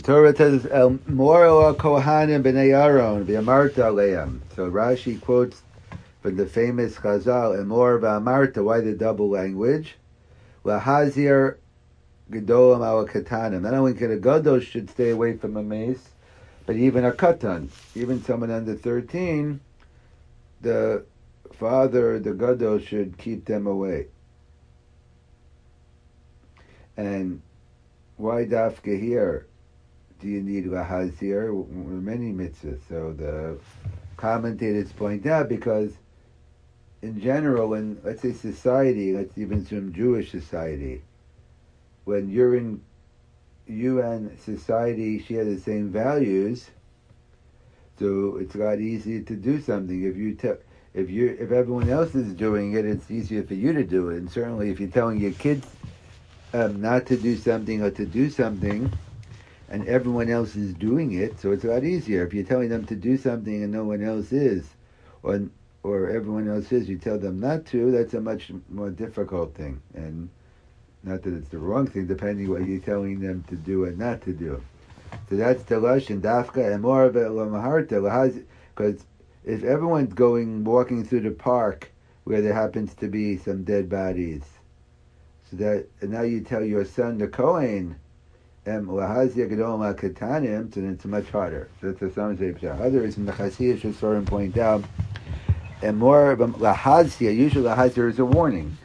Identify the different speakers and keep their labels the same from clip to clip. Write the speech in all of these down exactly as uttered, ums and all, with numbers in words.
Speaker 1: Torah says, El Moro Kohanim b'nei Aaron v'amarta aleim. So Rashi quotes from the famous Chazal, Emor v'amarta, why the double language? Lahazir gedolim al katanim. Not only can a gadol should stay away from a mace, but even a katan, even someone under thirteen, the father, the gadol, should keep them away. And why dafka here? Do you need lahazir? Many mitzvahs. So the commentators point out, because in general, in, let's say, society, let's even assume Jewish society, when you're in you and society share the same values, so it's a lot easier to do something. If you te- if you if everyone else is doing it, it's easier for you to do it. And certainly, if you're telling your kids um, not to do something or to do something, and everyone else is doing it, so it's a lot easier. If you're telling them to do something and no one else is, or or everyone else is, you tell them not to, that's a much more difficult thing. And not that it's the wrong thing, depending what you're telling them to do and not to do. So that's the lashon dafka and more of it lamaharta, because if everyone's going walking through the park where there happens to be some dead bodies, so that and now you tell your son the Kohen, em lahazia gedol katanim, so then it's much harder. So that's the some say. Others in the Chassidus Shosorim point out, and more of lahazia. Usually lahazia is a warning.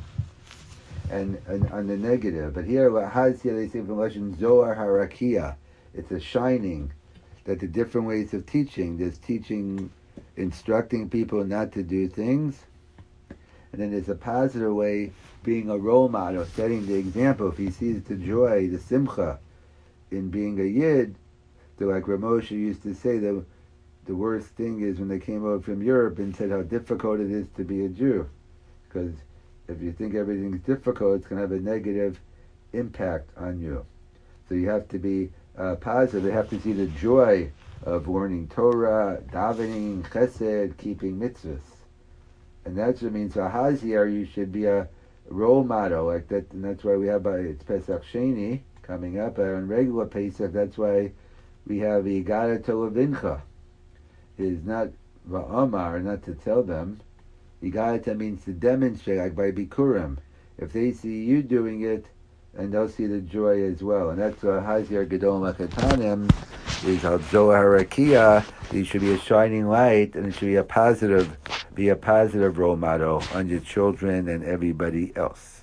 Speaker 1: And, and on the negative, but here lahazia they say from lashon zohar harakia, it's a shining, that the different ways of teaching. There's teaching, instructing people not to do things, and then there's a positive way, being a role model, setting the example. If he sees the joy, the simcha, in being a yid, so like Ramosha used to say that the worst thing is when they came over from Europe and said how difficult it is to be a Jew, because if you think everything's difficult, it's going to have a negative impact on you. So you have to be uh, positive. You have to see the joy of learning Torah, davening, chesed, keeping mitzvahs. And that's what it means. So Hazir, you should be a role model like that. And that's why we have, uh, it's Pesach Sheni coming up. Uh, on regular Pesach, that's why we have Igara Tolavincha. It is not Va'amar, not to tell them. Yigarata means to demonstrate, like by Bikurim. If they see you doing it, and they'll see the joy as well. And that's what Hazir Gedol Makatanim is al Zohar Harakia. It should be a shining light, and it should be a positive, be a positive role model on your children and everybody else.